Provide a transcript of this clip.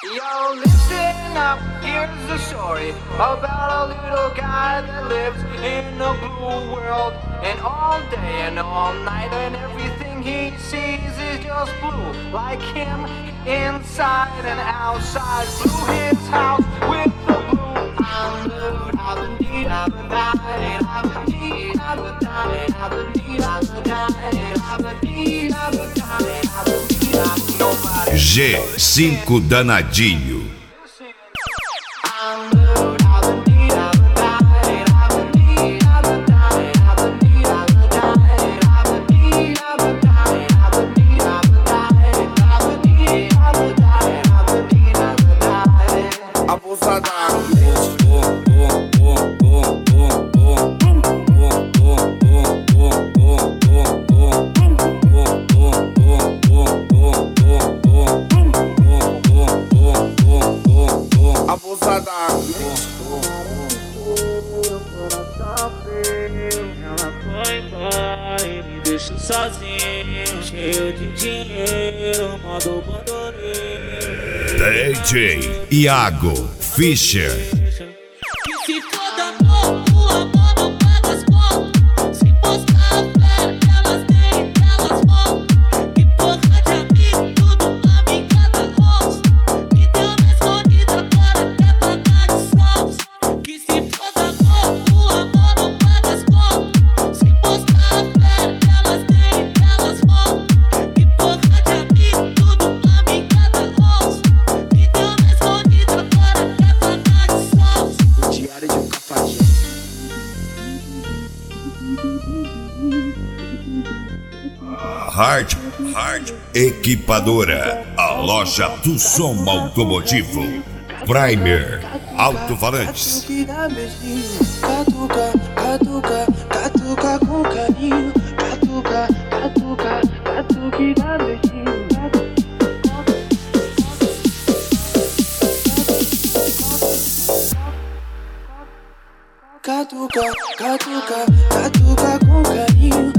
Yo, listen up, here's the story about a little guy that lives in a blue world. And all day and all night and everything he sees is just blue. Like him, inside and outside. Blue his house with the blue. I'm blue, I'm the need, I'm the night, I'm the need, I'm the night, I'm the need, I'm the night, I'm the need, I'm the night, I'm the need, I'm nobody. G5 Danadinho. Sozinho, cheio de dinheiro, mandou bandoleiro. DJ Iago Fischer. Que se foda pouco, amor não paga as contas. Se postar a fé, elas têm, elas voltam. Que porra de amigo, tudo amiga da roça. Que deu uma escondida, agora quer pagar de salsa. Que se foda pouco, amor não paga as contas. Se postar a fé, elas têm, elas voltam. Que porra de amigo, tudo amiga da roça. Que deu uma escondida, agora quer pagar de salsa. Diário de um cafajeste. Hard Equipadora, a loja do som automotivo. Primer Alto-Falantes. Catuca, catuca, catuca com carinho. Catuca, catuca, catuca e dá beijinho. Catuca, catuca, catuca com carinho.